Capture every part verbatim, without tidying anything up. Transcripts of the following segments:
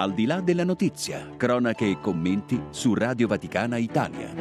Al di là della notizia, cronache e commenti su Radio Vaticana Italia.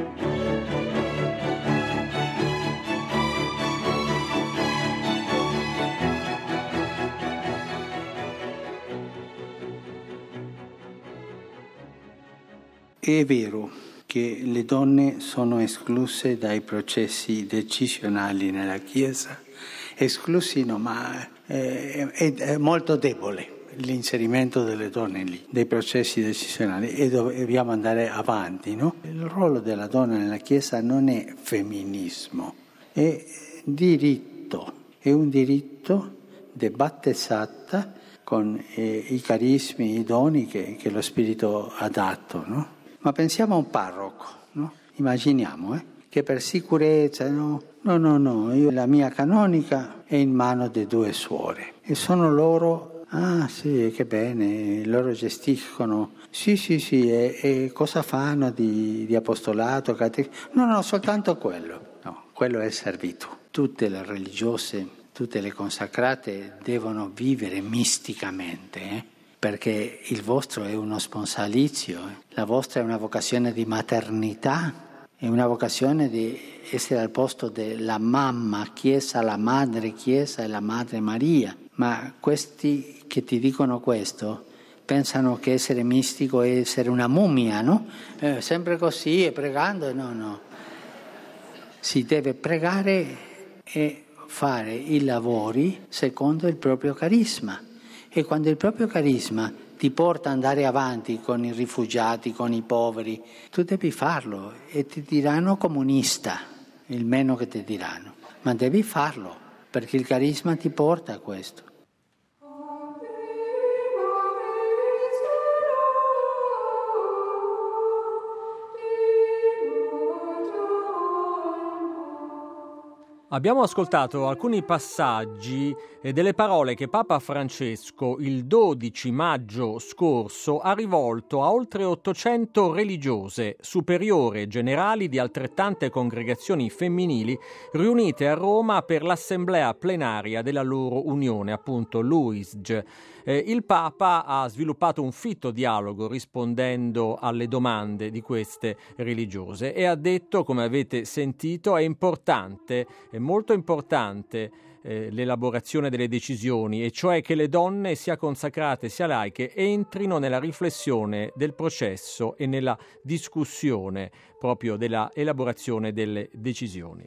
È vero che le donne sono escluse dai processi decisionali nella Chiesa, esclusi no, ma è, è, è molto debole l'inserimento delle donne lì, dei processi decisionali, e dobbiamo andare avanti, no? Il ruolo della donna nella Chiesa non è femminismo, è diritto, è un diritto di battezzata con eh, i carismi, i doni che, che lo Spirito ha dato, no? Ma pensiamo a un parroco, no? Immaginiamo eh, che per sicurezza, no, no, no, no, io, la mia canonica è in mano di due suore e sono loro. Ah sì, che bene, loro gestiscono. Sì, sì, sì, e, e cosa fanno di, di apostolato? Cate... No, no, soltanto quello. No, quello è servito. Tutte le religiose, tutte le consacrate devono vivere misticamente, eh? Perché il vostro è uno sponsalizio, eh? La vostra è una vocazione di maternità, è una vocazione di essere al posto della mamma Chiesa, la madre Chiesa e la madre Maria. Ma questi che ti dicono questo pensano che essere mistico è essere una mummia, no? Eh, sempre così e pregando, no, no. Si deve pregare e fare i lavori secondo il proprio carisma. E quando il proprio carisma ti porta ad andare avanti con i rifugiati, con i poveri, tu devi farlo e ti diranno comunista, il meno che ti diranno, ma devi farlo perché il carisma ti porta a questo. Abbiamo ascoltato alcuni passaggi delle parole che Papa Francesco il dodici maggio scorso ha rivolto a oltre ottocento religiose, superiore e generali di altrettante congregazioni femminili riunite a Roma per l'assemblea plenaria della loro unione, appunto l'U I S G. Eh, il Papa ha sviluppato un fitto dialogo rispondendo alle domande di queste religiose e ha detto, come avete sentito, è importante, è molto importante eh, l'elaborazione delle decisioni, e cioè che le donne, sia consacrate sia laiche, entrino nella riflessione del processo e nella discussione proprio della elaborazione delle decisioni.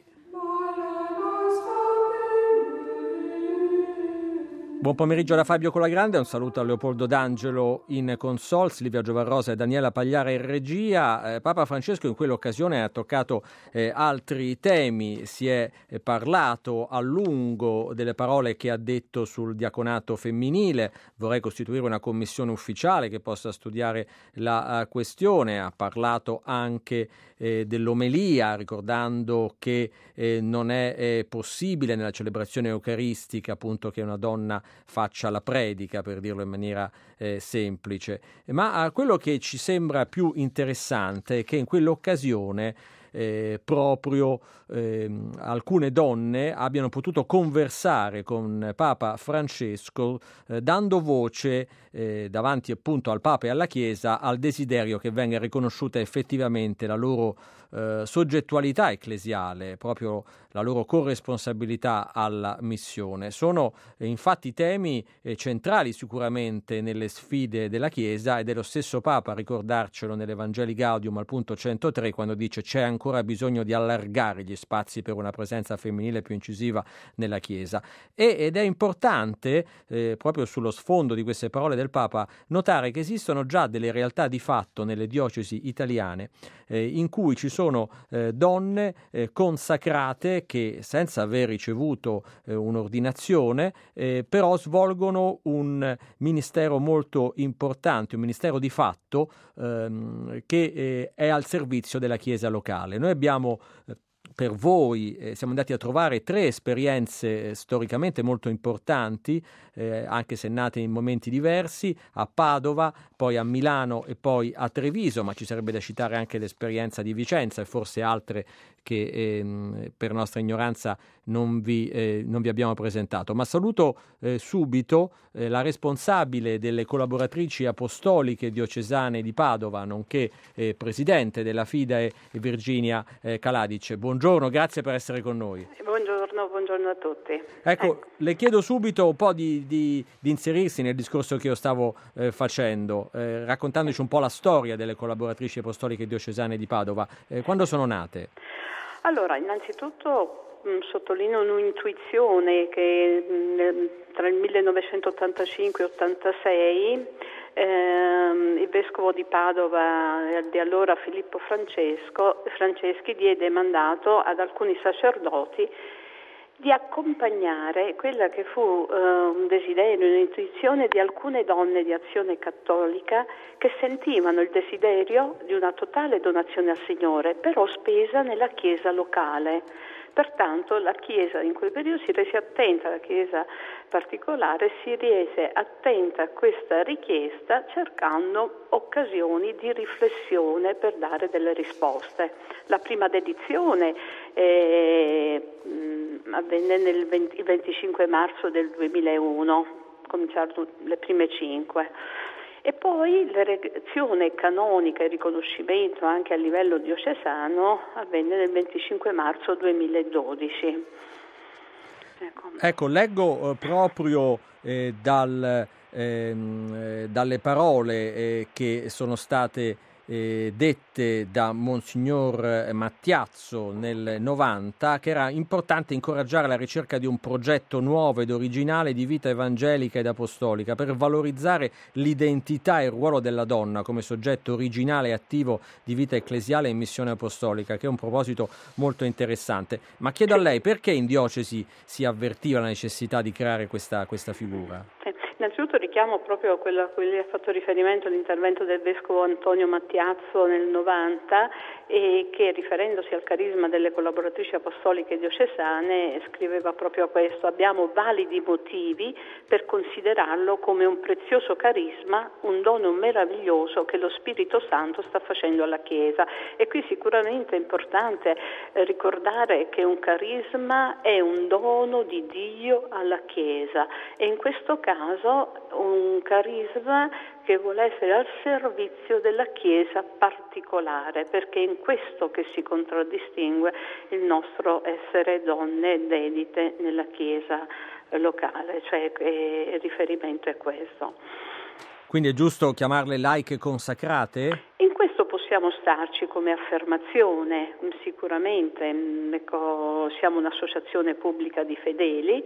Buon pomeriggio da Fabio Colagrande, un saluto a Leopoldo D'Angelo in console, Silvia Giovarrosa e Daniela Pagliara in regia. Eh, Papa Francesco in quell'occasione ha toccato eh, altri temi, si è eh, parlato a lungo delle parole che ha detto sul diaconato femminile, vorrei costituire una commissione ufficiale che possa studiare la uh, questione, ha parlato anche eh, dell'omelia, ricordando che eh, non è eh, possibile nella celebrazione eucaristica appunto che una donna faccia la predica, per dirlo in maniera eh, semplice. Ma eh, quello che ci sembra più interessante è che in quell'occasione eh, proprio eh, alcune donne abbiano potuto conversare con Papa Francesco eh, dando voce eh, davanti appunto al Papa e alla Chiesa al desiderio che venga riconosciuta effettivamente la loro eh, soggettualità ecclesiale, proprio la loro corresponsabilità alla missione. Sono eh, infatti temi eh, centrali sicuramente nelle sfide della Chiesa, ed è lo stesso Papa a ricordarcelo nell'Evangelii Gaudium al punto centotré, quando dice c'è ancora bisogno di allargare gli spazi per una presenza femminile più incisiva nella Chiesa. E, ed è importante, eh, proprio sullo sfondo di queste parole del Papa, notare che esistono già delle realtà di fatto nelle diocesi italiane eh, in cui ci sono eh, donne eh, consacrate che senza aver ricevuto eh, un'ordinazione eh, però svolgono un ministero molto importante, un ministero di fatto ehm, che eh, è al servizio della Chiesa locale. Noi abbiamo eh, per voi eh, siamo andati a trovare tre esperienze eh, storicamente molto importanti, eh, anche se nate in momenti diversi, a Padova, poi a Milano e poi a Treviso, ma ci sarebbe da citare anche l'esperienza di Vicenza e forse altre che ehm, per nostra ignoranza non vi, eh, non vi abbiamo presentato. Ma saluto eh, subito eh, la responsabile delle collaboratrici apostoliche diocesane di Padova, nonché eh, presidente della FIDE, Virginia eh, Caladice. Buongiorno, grazie per essere con noi. Buongiorno, buongiorno a tutti. Ecco, ecco. le chiedo subito un po' di, di, di inserirsi nel discorso che io stavo eh, facendo, eh, raccontandoci un po' la storia delle collaboratrici apostoliche diocesane di Padova. Eh, quando sono nate? Allora, innanzitutto mh, sottolineo un'intuizione che mh, tra il millenovecentottantacinque e ottantasei ehm, il vescovo di Padova di allora Filippo Francesco, Franceschi diede mandato ad alcuni sacerdoti di accompagnare quella che fu eh, un desiderio, un'intuizione di alcune donne di Azione Cattolica che sentivano il desiderio di una totale donazione al Signore, però spesa nella chiesa locale. Pertanto la Chiesa in quel periodo si rese attenta, la Chiesa particolare si rese attenta a questa richiesta cercando occasioni di riflessione per dare delle risposte. La prima dedizione eh, mh, avvenne nel venti, il venticinque marzo del duemilauno, cominciarono le prime cinque. E poi l'erezione canonica e il riconoscimento anche a livello diocesano avvenne nel venticinque marzo duemiladodici. Ecco, ecco leggo eh, proprio eh, dal, ehm, eh, dalle parole eh, che sono state eh, dette da Monsignor Mattiazzo nel novanta, che era importante incoraggiare la ricerca di un progetto nuovo ed originale di vita evangelica ed apostolica per valorizzare l'identità e il ruolo della donna come soggetto originale e attivo di vita ecclesiale e missione apostolica, che è un proposito molto interessante. Ma chiedo a lei, perché in diocesi si avvertiva la necessità di creare questa, questa figura? Sì. Innanzitutto richiamo proprio a quello a cui lei ha fatto riferimento, l'intervento del vescovo Antonio Mattiazzo nel novanta, e che, riferendosi al carisma delle collaboratrici apostoliche diocesane, scriveva proprio questo: abbiamo validi motivi per considerarlo come un prezioso carisma, un dono meraviglioso che lo Spirito Santo sta facendo alla Chiesa. E qui sicuramente è importante eh, ricordare che un carisma è un dono di Dio alla Chiesa, e in questo caso un carisma che vuole essere al servizio della Chiesa particolare, perché è in questo che si contraddistingue il nostro essere donne dedite nella Chiesa locale, cioè eh, il riferimento è questo. Quindi è giusto chiamarle laiche consacrate? In questo possiamo starci come affermazione, sicuramente. Ecco, siamo un'associazione pubblica di fedeli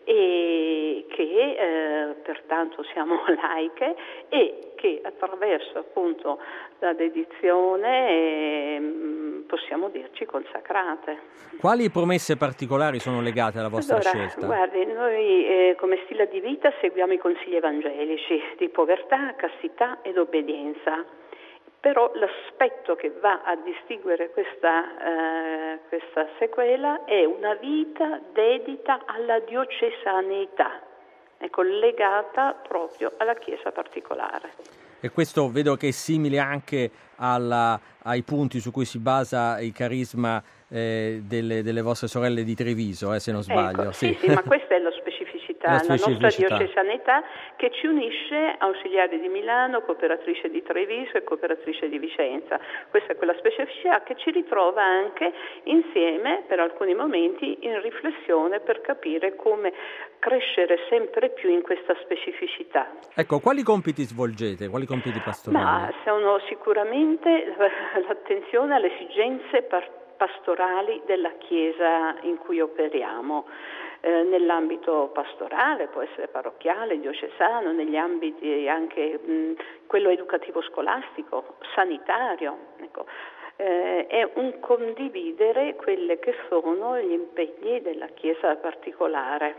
e che eh, pertanto siamo laiche, e che attraverso appunto la dedizione eh, possiamo dirci consacrate. Quali promesse particolari sono legate alla vostra allora, scelta? Guardi, noi eh, come stile di vita seguiamo i consigli evangelici di povertà, castità ed obbedienza. Però l'aspetto che va a distinguere questa, eh, questa sequela è una vita dedita alla diocesaneità, è collegata proprio alla Chiesa particolare. E questo vedo che è simile anche alla, ai punti su cui si basa il carisma eh, delle, delle vostre sorelle di Treviso, eh, se non sbaglio. Ecco, sì, sì, sì, ma questa è la specificità, la, la nostra specificità. diocesanità che ci unisce ausiliari di Milano, cooperatrice di Treviso e cooperatrice di Vicenza. Questa è quella specificità che ci ritrova anche insieme per alcuni momenti in riflessione per capire come crescere sempre più in questa specificità. Ecco, quali compiti svolgete? Quali compiti pastorali? Ma sono sicuramente l'attenzione alle esigenze pastorali della Chiesa in cui operiamo. Eh, nell'ambito pastorale, può essere parrocchiale, diocesano, negli ambiti anche mh, quello educativo scolastico, sanitario, ecco. Eh, è un condividere quelle che sono gli impegni della Chiesa particolare.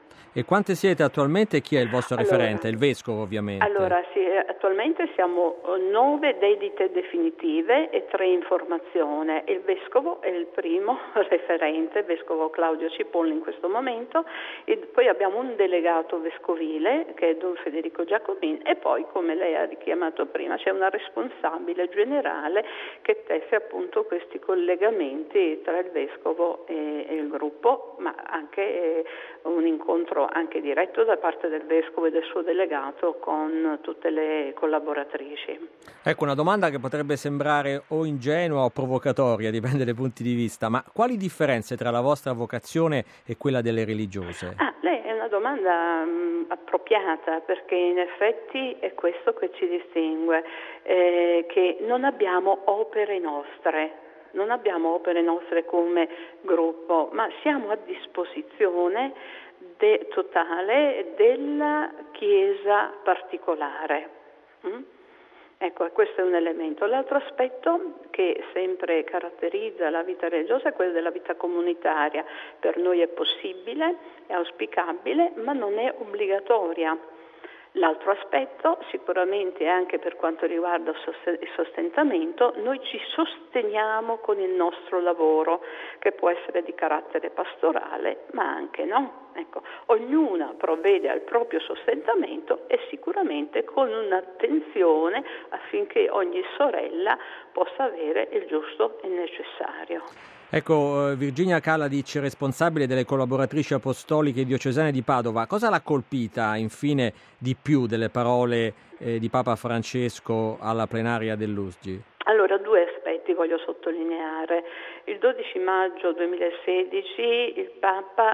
E quante siete attualmente e chi è il vostro allora, referente? Il vescovo, ovviamente. Allora, sì, attualmente siamo nove dedite definitive e tre in formazione. Il vescovo è il primo referente, il vescovo Claudio Cipolla in questo momento, e poi abbiamo un delegato vescovile che è Don Federico Giacomin, e poi, come lei ha richiamato prima, c'è una responsabile generale che tesse appunto questi collegamenti tra il vescovo e, e il gruppo, ma anche eh, un incontro anche diretto da parte del vescovo e del suo delegato con tutte le collaboratrici. Ecco, una domanda che potrebbe sembrare o ingenua o provocatoria, dipende dai punti di vista, ma quali differenze tra la vostra vocazione e quella delle religiose? Ah, lei è una domanda mh, appropriata, perché in effetti è questo che ci distingue, eh, che non abbiamo opere nostre. Non abbiamo opere nostre come gruppo, ma siamo a disposizione de, totale della Chiesa particolare. Mm? Ecco, questo è un elemento. L'altro aspetto che sempre caratterizza la vita religiosa è quello della vita comunitaria. Per noi è possibile, è auspicabile, ma non è obbligatoria. L'altro aspetto, sicuramente anche per quanto riguarda il sostentamento, noi ci sosteniamo con il nostro lavoro, che può essere di carattere pastorale, ma anche no. Ecco, ognuna provvede al proprio sostentamento e sicuramente con un'attenzione affinché ogni sorella possa avere il giusto e necessario. Ecco, Virginia Kaladic, responsabile delle collaboratrici apostoliche diocesane di Padova, cosa l'ha colpita infine di più delle parole eh, di Papa Francesco alla plenaria dell'U S G I? Allora, due aspetti voglio sottolineare. Il dodici maggio duemilasedici il Papa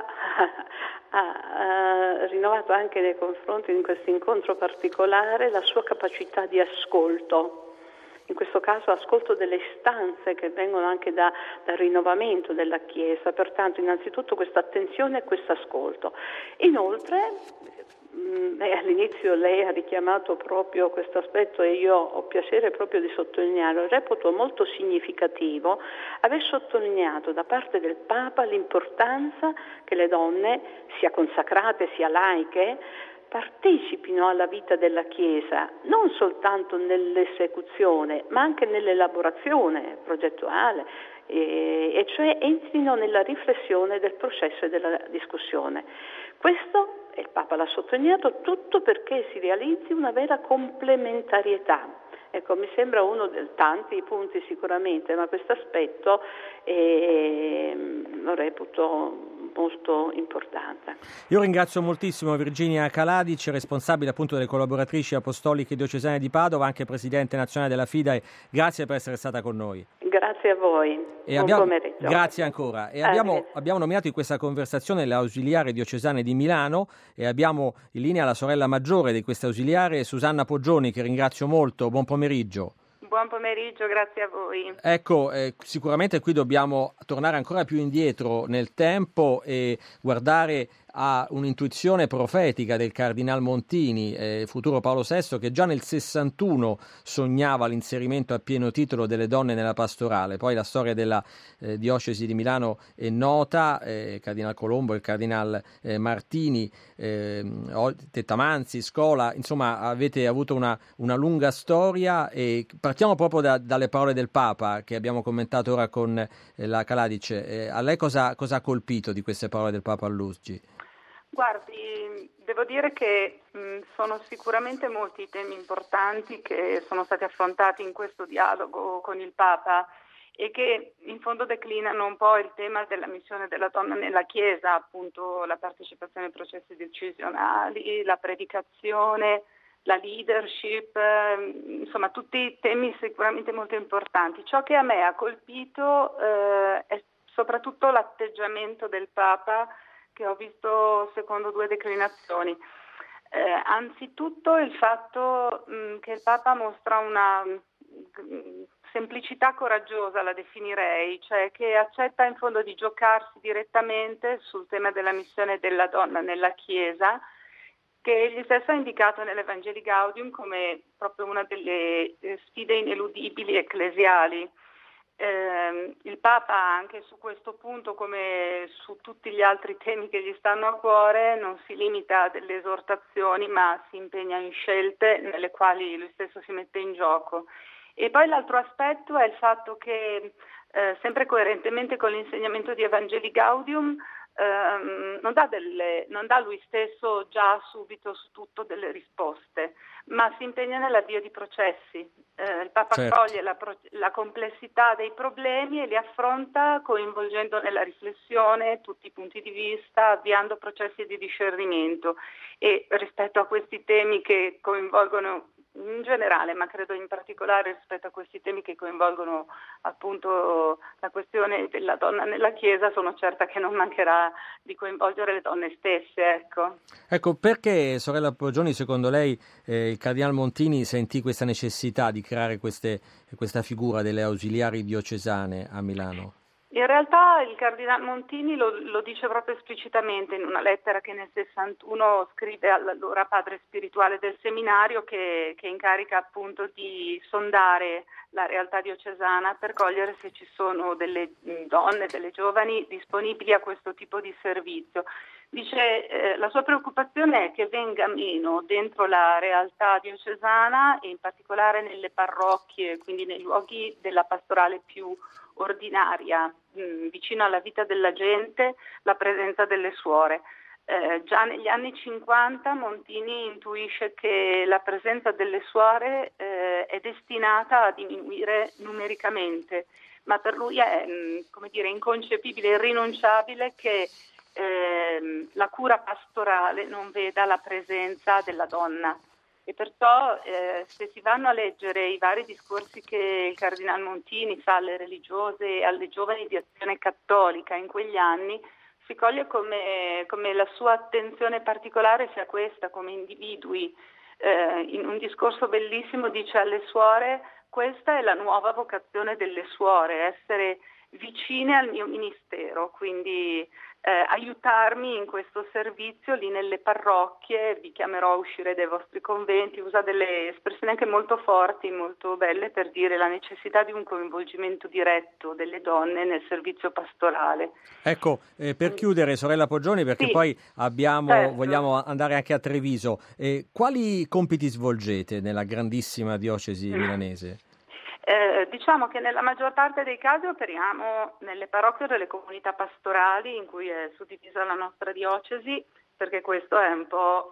ha uh, rinnovato anche nei confronti di questo incontro particolare la sua capacità di ascolto. In questo caso ascolto delle istanze che vengono anche da, dal rinnovamento della Chiesa, pertanto innanzitutto questa attenzione e questo ascolto. Inoltre, mh, all'inizio lei ha richiamato proprio questo aspetto e io ho piacere proprio di sottolinearlo, reputo molto significativo aver sottolineato da parte del Papa l'importanza che le donne, sia consacrate sia laiche, partecipino alla vita della Chiesa, non soltanto nell'esecuzione, ma anche nell'elaborazione progettuale, e, e cioè entrino nella riflessione del processo e della discussione. Questo, e il Papa l'ha sottolineato, tutto perché si realizzi una vera complementarietà. Ecco, mi sembra uno dei tanti punti sicuramente, ma questo aspetto eh, lo reputo molto importante. Io ringrazio moltissimo Virginia Kaladic, responsabile appunto delle collaboratrici apostoliche diocesane di Padova, anche presidente nazionale della FIDAE. Grazie per essere stata con noi. Grazie a voi. E Buon abbiamo, pomeriggio. Grazie ancora. E abbiamo, abbiamo nominato in questa conversazione le ausiliari diocesane di Milano e abbiamo in linea la sorella maggiore di queste ausiliari, Susanna Poggioni, che ringrazio molto. Buon pomeriggio. Buon pomeriggio, grazie a voi. Ecco, eh, sicuramente qui dobbiamo tornare ancora più indietro nel tempo e guardare a un'intuizione profetica del Cardinal Montini, eh, futuro Paolo sesto, che già nel sessantuno sognava l'inserimento a pieno titolo delle donne nella pastorale. Poi la storia della eh, diocesi di Milano è nota, eh, il Cardinal Colombo, il Cardinal eh, Martini, eh, Tettamanzi, Scola, insomma avete avuto una, una lunga storia e partiamo proprio da, dalle parole del Papa che abbiamo commentato ora con eh, la Kaladic. Eh, a lei cosa, cosa ha colpito di queste parole del Papa all'U S G I? Guardi, devo dire che mh, sono sicuramente molti i temi importanti che sono stati affrontati in questo dialogo con il Papa e che in fondo declinano un po' il tema della missione della donna nella Chiesa, appunto la partecipazione ai processi decisionali, la predicazione, la leadership, eh, insomma tutti temi sicuramente molto importanti. Ciò che a me ha colpito eh, è soprattutto l'atteggiamento del Papa, che ho visto secondo due declinazioni. Eh, anzitutto il fatto mh, che il Papa mostra una mh, semplicità coraggiosa, la definirei, cioè che accetta in fondo di giocarsi direttamente sul tema della missione della donna nella Chiesa, che egli stesso ha indicato nell'Evangelii Gaudium come proprio una delle sfide ineludibili ecclesiali. Eh, il Papa anche su questo punto, come su tutti gli altri temi che gli stanno a cuore, non si limita a delle esortazioni, ma si impegna in scelte nelle quali lui stesso si mette in gioco. E poi l'altro aspetto è il fatto che, eh, sempre coerentemente con l'insegnamento di Evangelii Gaudium, ehm, non dà delle, non dà lui stesso già subito su tutto delle risposte, ma si impegna nell'avvio di processi. Eh, il Papa certo. coglie la, la complessità dei problemi e li affronta coinvolgendo nella riflessione tutti i punti di vista, avviando processi di discernimento. E rispetto a questi temi che coinvolgono in generale, ma credo in particolare rispetto a questi temi che coinvolgono appunto la questione della donna nella Chiesa, sono certa che non mancherà di coinvolgere le donne stesse. Ecco, ecco perché, sorella Poggioni, secondo lei eh, il Cardinal Montini sentì questa necessità di creare queste, questa figura delle ausiliari diocesane a Milano? In realtà il Cardinal Montini lo, lo dice proprio esplicitamente in una lettera che nel sessantuno scrive all'allora padre spirituale del seminario, che, che incarica appunto di sondare la realtà diocesana per cogliere se ci sono delle donne, delle giovani disponibili a questo tipo di servizio. Dice eh, la sua preoccupazione è che venga meno dentro la realtà diocesana e in particolare nelle parrocchie, quindi nei luoghi della pastorale più ordinaria, mh, vicino alla vita della gente, la presenza delle suore. Eh, già negli anni cinquanta Montini intuisce che la presenza delle suore eh, è destinata a diminuire numericamente, ma per lui è mh, come dire, inconcepibile, irrinunciabile che eh, la cura pastorale non veda la presenza della donna. E perciò eh, se si vanno a leggere i vari discorsi che il Cardinal Montini fa alle religiose e alle giovani di Azione Cattolica in quegli anni, si coglie come, come la sua attenzione particolare sia questa, come individui. Eh, in un discorso bellissimo dice alle suore: questa è la nuova vocazione delle suore, essere vicine al mio ministero, quindi eh, aiutarmi in questo servizio lì nelle parrocchie, vi chiamerò a uscire dai vostri conventi. Usa delle espressioni anche molto forti, molto belle, per dire la necessità di un coinvolgimento diretto delle donne nel servizio pastorale. Ecco, eh, per chiudere, sorella Poggioni, perché sì, poi abbiamo, certo. vogliamo andare anche a Treviso, eh, quali compiti svolgete nella grandissima diocesi milanese? Eh, diciamo che nella maggior parte dei casi operiamo nelle parrocchie delle comunità pastorali in cui è suddivisa la nostra diocesi, perché questo è un po'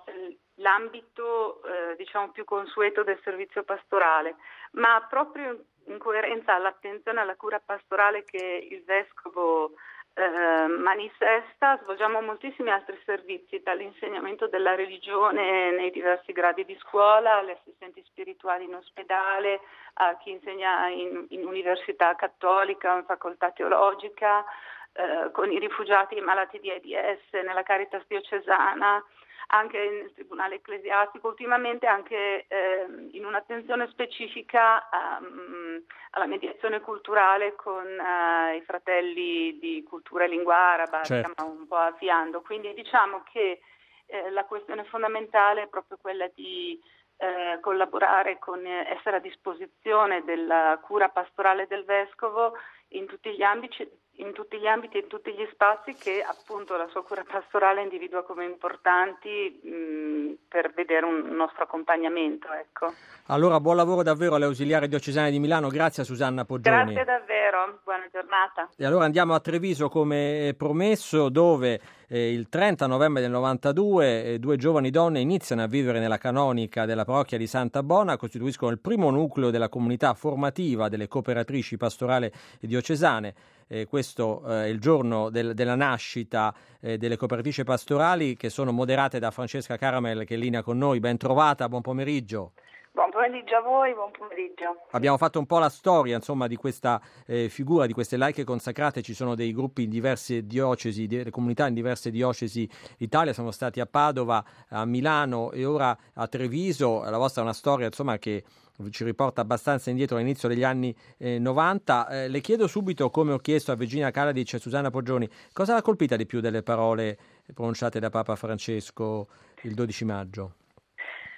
l'ambito eh, diciamo più consueto del servizio pastorale, ma proprio in coerenza all'attenzione alla cura pastorale che il vescovo eh, manifesta, svolgiamo moltissimi altri servizi, dall'insegnamento della religione nei diversi gradi di scuola, alle assistenti spirituali in ospedale, a chi insegna in, in università cattolica o in facoltà teologica, eh, con i rifugiati e i malati di AIDS, nella Caritas diocesana, anche nel Tribunale Ecclesiastico, ultimamente anche eh, in un'attenzione specifica um, alla mediazione culturale con uh, i fratelli di cultura e lingua araba, certo. Stiamo un po' avviando. Quindi diciamo che eh, la questione fondamentale è proprio quella di eh, collaborare con, eh, essere a disposizione della cura pastorale del vescovo in tutti gli ambiti, in tutti gli ambiti e in tutti gli spazi che appunto la sua cura pastorale individua come importanti mh, per vedere un nostro accompagnamento. Ecco. Allora buon lavoro davvero alle ausiliari diocesane di Milano, grazie a Susanna Poggioni. Grazie davvero, buona giornata. E allora andiamo a Treviso come promesso, dove eh, il trenta novembre del novantadue eh, due giovani donne iniziano a vivere nella canonica della parrocchia di Santa Bona, costituiscono il primo nucleo della comunità formativa delle cooperatrici pastorali diocesane. Eh, questo eh, è il giorno del, della nascita eh, delle cooperatrici pastorali, che sono moderate da Francesca Caramel, che è in linea con noi. Ben trovata, buon pomeriggio. Buon pomeriggio a voi, buon pomeriggio. Abbiamo fatto un po' la storia, insomma, di questa eh, figura, di queste laiche consacrate. Ci sono dei gruppi in diverse diocesi, delle comunità in diverse diocesi d'Italia, sono stati a Padova, a Milano e ora a Treviso. La vostra è una storia, insomma, che ci riporta abbastanza indietro all'inizio degli anni eh, novanta. Eh, le chiedo subito, come ho chiesto a Virginia Kaladic e a Susanna Poggioni, cosa l'ha colpita di più delle parole pronunciate da Papa Francesco il dodici maggio?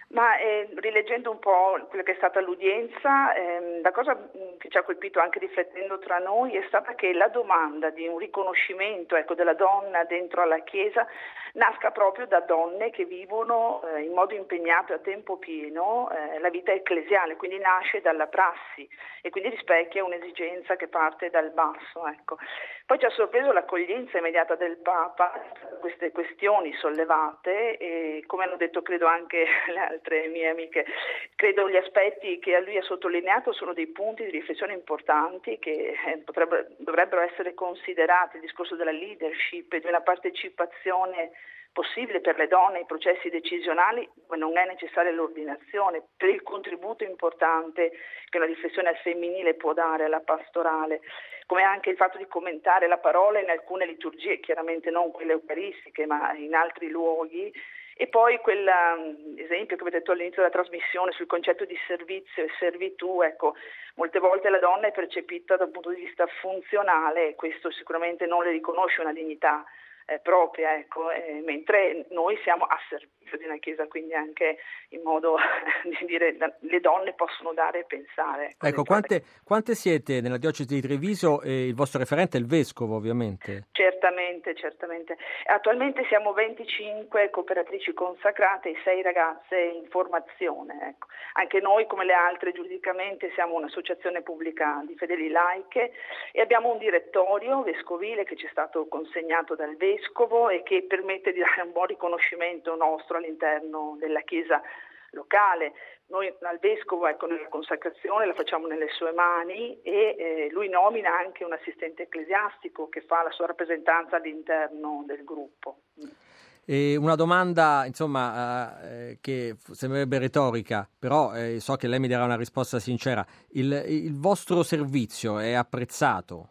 Ma eh, rileggendo un po' quella che è stata l'udienza, ehm, la cosa mh, che ci ha colpito anche riflettendo tra noi è stata che la domanda di un riconoscimento, ecco, della donna dentro alla Chiesa nasca proprio da donne che vivono eh, in modo impegnato a tempo pieno eh, la vita ecclesiale, quindi nasce dalla prassi e quindi rispecchia un'esigenza che parte dal basso. Ecco. Poi ci ha sorpreso l'accoglienza immediata del Papa, queste questioni sollevate e, come hanno detto credo anche le altre mie amiche, credo gli aspetti che a lui ha sottolineato sono dei punti di riflessione importanti che eh, potrebbero, dovrebbero essere considerati, il discorso della leadership e di una partecipazione possibile per le donne ai processi decisionali dove non è necessaria l'ordinazione, per il contributo importante che una riflessione al femminile può dare alla pastorale, come anche il fatto di commentare la parola in alcune liturgie, chiaramente non quelle eucaristiche ma in altri luoghi. E poi quell'esempio che avete detto all'inizio della trasmissione sul concetto di servizio e servitù, ecco, molte volte la donna è percepita dal punto di vista funzionale e questo sicuramente non le riconosce una dignità eh, propria, ecco, eh, mentre noi siamo a servizio di una Chiesa, quindi anche in modo di dire le donne possono dare e pensare. Ecco, ecco quante, quante siete nella diocesi di Treviso e il vostro referente è il vescovo ovviamente? Certamente, certamente. Attualmente siamo venticinque cooperatrici consacrate e sei ragazze in formazione. Ecco. Anche noi, come le altre, giuridicamente siamo un'associazione pubblica di fedeli laiche e abbiamo un direttorio vescovile che ci è stato consegnato dal vescovo e che permette di dare un buon riconoscimento nostro all'interno della Chiesa locale. Noi al vescovo, ecco, nella consacrazione la facciamo nelle sue mani e eh, lui nomina anche un assistente ecclesiastico che fa la sua rappresentanza all'interno del gruppo. E una domanda, insomma, eh, che sembrerebbe retorica, però eh, so che lei mi darà una risposta sincera. Il, il vostro servizio è apprezzato?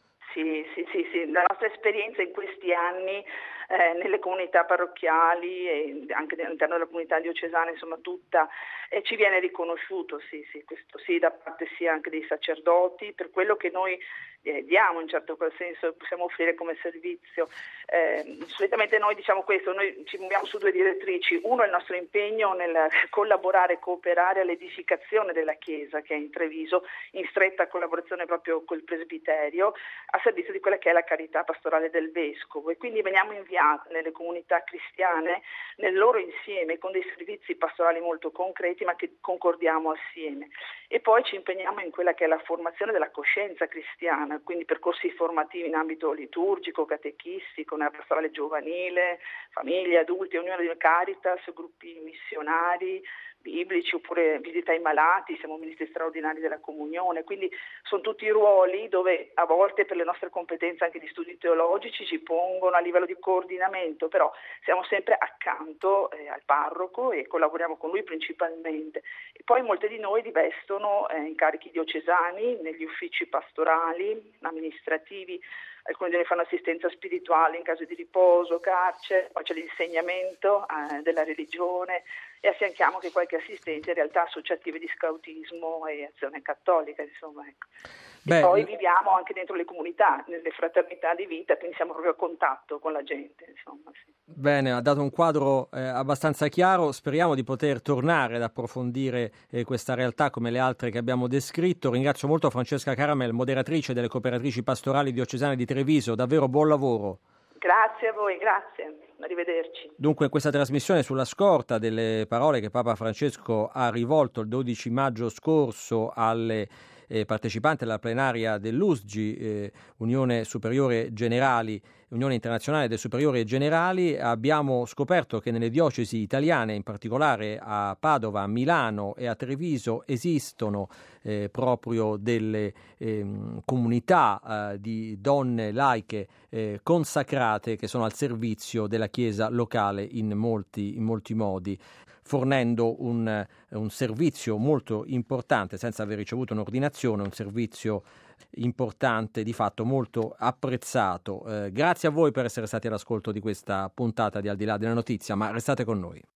Sì, sì, sì, sì. La nostra esperienza in questi anni eh, nelle comunità parrocchiali e anche all'interno della comunità diocesana, insomma tutta, eh, ci viene riconosciuto, sì, sì, questo sì, da parte sia anche dei sacerdoti, per quello che noi eh, diamo in certo qual senso, possiamo offrire come servizio. Eh, solitamente noi diciamo questo, noi ci muoviamo su due direttrici, uno è il nostro impegno nel collaborare e cooperare all'edificazione della Chiesa che è in Treviso, in stretta collaborazione proprio col presbiterio, a servizio di quella che è la carità pastorale del vescovo e quindi veniamo inviati nelle comunità cristiane nel loro insieme con dei servizi pastorali molto concreti ma che concordiamo assieme e poi ci impegniamo in quella che è la formazione della coscienza cristiana, quindi percorsi formativi in ambito liturgico, catechistico, nella pastorale giovanile, famiglie, adulti, unione di Caritas, gruppi missionari, biblici oppure visita ai malati, siamo ministri straordinari della comunione, quindi sono tutti ruoli dove a volte per le nostre competenze anche di studi teologici ci pongono a livello di coordinamento, però siamo sempre accanto eh, al parroco e collaboriamo con lui principalmente. E poi molte di noi rivestono eh, incarichi diocesani negli uffici pastorali, amministrativi, alcuni di noi fanno assistenza spirituale in caso di riposo, carcere, poi c'è l'insegnamento eh, della religione e affianchiamo anche qualche assistente in realtà associative di scautismo e azione cattolica, insomma. Ecco. Beh, e poi viviamo anche dentro le comunità, nelle fraternità di vita, quindi siamo proprio a contatto con la gente, insomma. Sì. Bene, ha dato un quadro eh, abbastanza chiaro, speriamo di poter tornare ad approfondire eh, questa realtà come le altre che abbiamo descritto. Ringrazio molto Francesca Caramel, moderatrice delle cooperatrici pastorali diocesane di Treviso, davvero buon lavoro. Grazie a voi, grazie, arrivederci. Dunque questa trasmissione sulla scorta delle parole che Papa Francesco ha rivolto il dodici maggio scorso alle eh, partecipanti alla plenaria dell'U S G I, eh, Unione Superiore Generali, Unione Internazionale dei Superiori Generali, abbiamo scoperto che nelle diocesi italiane, in particolare a Padova, a Milano e a Treviso, esistono eh, proprio delle eh, comunità eh, di donne laiche eh, consacrate che sono al servizio della Chiesa locale in molti, in molti modi, fornendo un, un servizio molto importante senza aver ricevuto un'ordinazione, un servizio importante, di fatto molto apprezzato. Eh, grazie a voi per essere stati all'ascolto di questa puntata di Al di là della notizia, ma restate con noi.